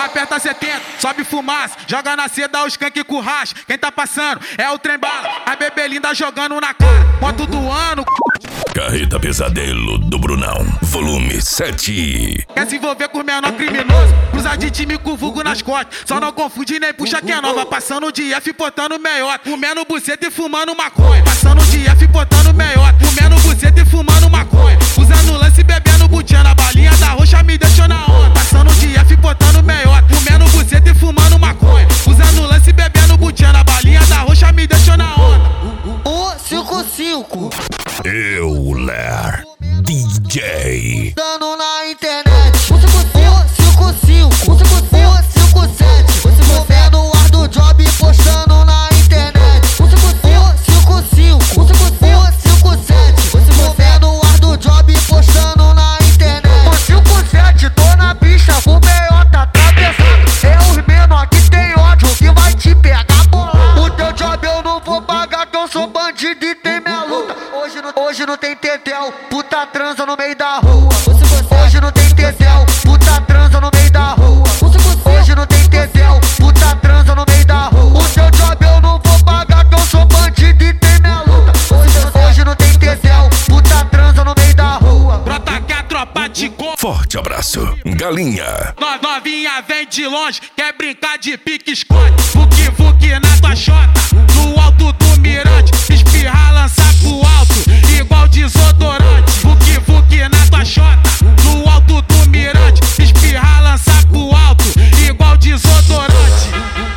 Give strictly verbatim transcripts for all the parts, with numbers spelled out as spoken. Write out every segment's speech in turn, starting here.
aperta setenta, sobe fumaça, joga na seda os skunk com racha. Quem tá passando é o trem bala, a bebê linda jogando na cara. Moto do ano. Carreta Pesadelo do Brunão, volume sete. Quer se envolver com o menor criminoso, cruza de time com vulgo nas costas. Só não confunde nem puxa que é nova. Passando de F botando meiota, comendo buceta e fumando maconha. Passando de F botando meiota, comendo buceta e fumando maconha. Usando lance e bebendo butinha, na balinha da roxa me deixou na onda. Passando de F botando meiota, comendo buceta e fumando maconha. Usando lance e bebendo butinha, na balinha da roxa me deixou na onda. O cinco cinco Eu, Ler, D J. dando na internet. O cinco cinco, o cinco sete, movendo o ar do job postando na internet. O cinco cinco, o cinco sete, movendo o ar do job postando na internet. O cinco sete, tô na bicha, o meiota atravessado. É os menor que tem ódio que vai te pegar bolado. O teu job eu não vou pagar, que eu sou bandido e tem minha luta. Hoje não, hoje não tem tetel, puta transa no meio da rua. Hoje não tem tetel, puta transa no meio da rua. Hoje não tem tetel, puta transa no meio da rua. O teu job eu não vou pagar, que eu sou bandido e tem minha luta. Hoje, hoje não tem tetel, puta transa no meio da rua. Brota que a tropa te come. Forte abraço, Galinha. No- Novinha vem de longe, quer brincar de pique-esconde. Fuque, fuque na tua chota, no alto do mirante. Espirrar, lançar pro alto, igual desodorante. Fuque, fuque na tua chota, no alto do mirante. Espirrar, lançar pro alto, igual desodorante.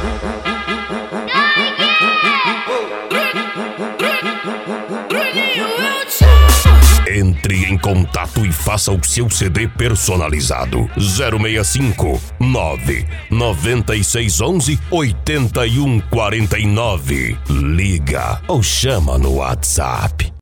Entre em contato e faça o seu C D personalizado. zero seis cinco, nove nove seis um um, oito um quatro nove. Liga ou chama no WhatsApp.